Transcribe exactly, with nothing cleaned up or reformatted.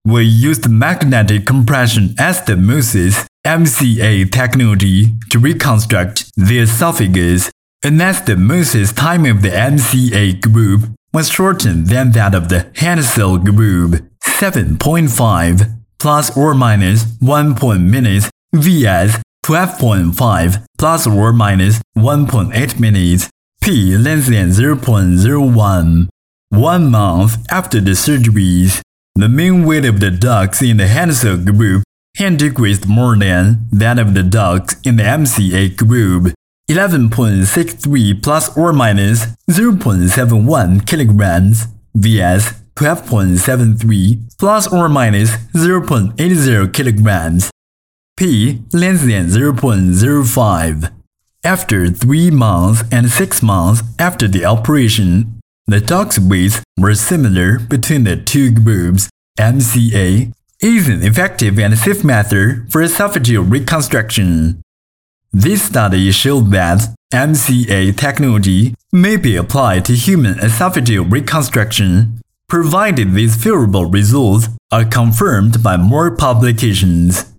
We used magnetic compression anastomosis M C A technology to reconstruct the esophagus. Anastomosis time of the M C A group was shortened than that of the Hansel group, seven point five plus or minus one minutes vs twelve point five plus or minus one point eight minutes, p less than zero point zero one. One month after the surgeries, the mean weight of the dogs in the Hansel group had decreased more than that of the dogs in the M C A group, eleven point six three plus or minus zero point seven one kilograms vs twelve point seven three plus or minus zero point eight zero kilograms, p less than zero point zero five. After three months and six months after the operation, the dogs' weights were similar between the two groups. M C A is an effective and safe method for esophageal reconstruction. This study showed that M C A technology may be applied to human esophageal reconstruction, provided these favorable results are confirmed by more publications.